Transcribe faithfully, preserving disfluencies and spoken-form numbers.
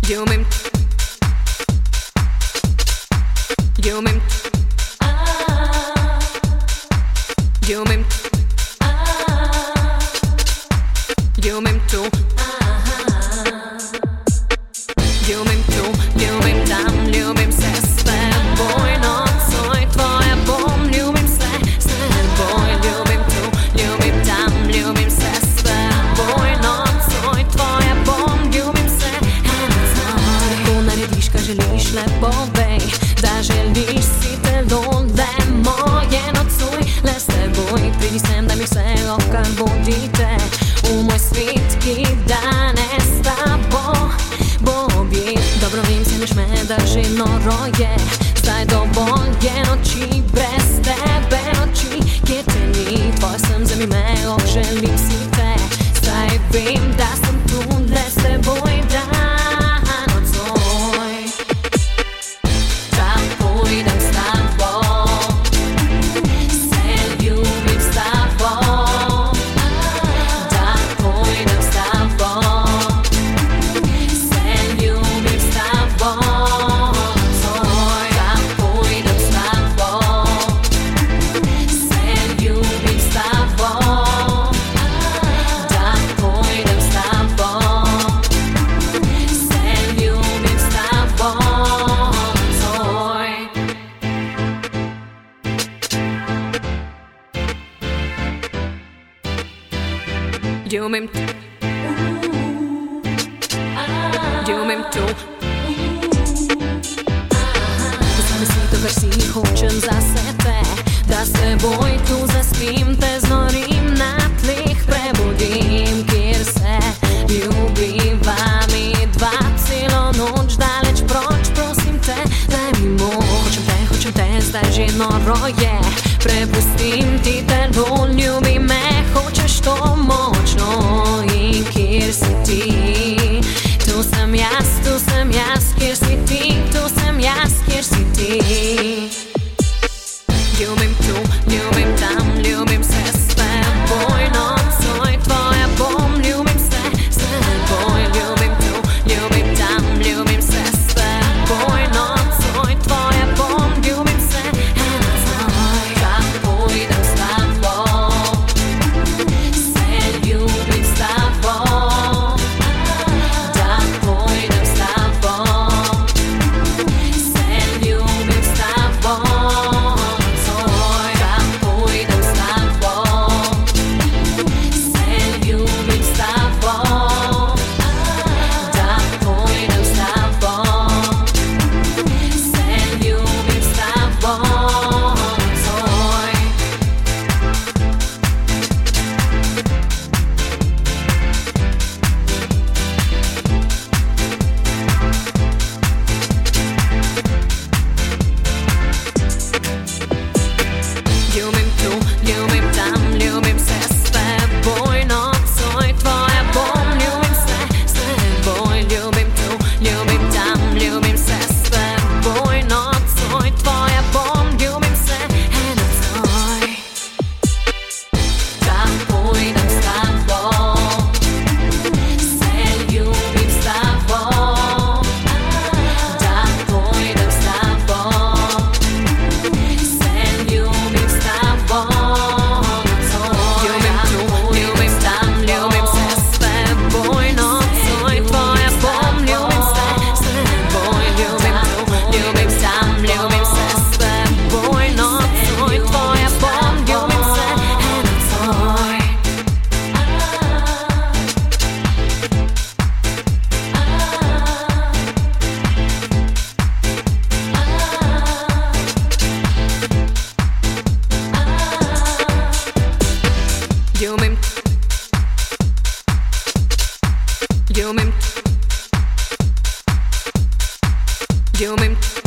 Ljubim, ljubim, ljubim, ljubim tu, ljubim tu, ljubim tam, ljubim se s teboj nocoj, tvoja bom, ljubim se s teboj, ljubim tu, ljubim tam, ljubim se s teboj nocoj, tvoja bom, ljubim se nocoj. Tako narediš, kaj želiš, lepo vej, da želiš si telo le moje nocoj, le s teboj pridi sem, da mi vse kar vodite v moj svet, ki danes s tabo bo objet. Dobro vem, se neš me, da že noro je, zdaj dovolj je noči, brez tebe noči, kjer te ni, tvoj sem, zemi me, ok, želim si te, zdaj vem, da sem tu le s teboj, da nocoj, da pojdem s tabo, se ljubim s tabo, da pojdem s tabo, se ljubim s tabo, nocoj, da pojdem s tabo, se ljubim s tabo, da pojdem s tabo, se ljubim s tabo, nocoj. Ljubim, ljubim tu, vzemi si to, kar si hočem za sebe, da s teboj tu zaspim, te znorim na tleh, prebudim, kjer se ljubiva mi dva celo noč, daleč proč, prosim te, daj mi moč. Hočem te, hočem te, zdaj že noro je, prepustim ti telo, ljubi me, hočeš to močno, in kjer si ti, tu sem jaz, tu sem jaz, kjer si ti, tu sem jaz, kjer si ti. Ljubim tu, ljubim tam, ljubim se s teboj nocoj, tvoja bom, ljubim se s teboj, ljubim tu, ljubim tam, ljubim se s teboj nocoj, tvoja bom, ljubim se nocoj, da pojdem s tabo, se ljubim s tabo, da pojdem s tabo, se ljubim s tabo, nocoj, da pojdem s tabo, se ljubim s tabo, da pojdem s tabo, se ljubim s tabo, nocoj. Ljubim tu, ljubim tam, ljubim se s teboj nocoj, tvoja bom, ljubim se s teboj, ljubim tu, ljubim tam, ljubim se s teboj nocoj, tvoja bom, ljubim se nocoj, da pojdem s tabo, se ljubim s tabo, da pojdem s tabo, se ljubim s tabo, nocoj, ljubim tu, ljubim tam, ljubim se s teboj nocoj, tvoja bom, ljubim se s teboj, ljubim tu, ljubim tam, ljubim se s teboj nocoj, tvoja bom, ljubim se nocoj. Ljubim, ljubim, ljubim.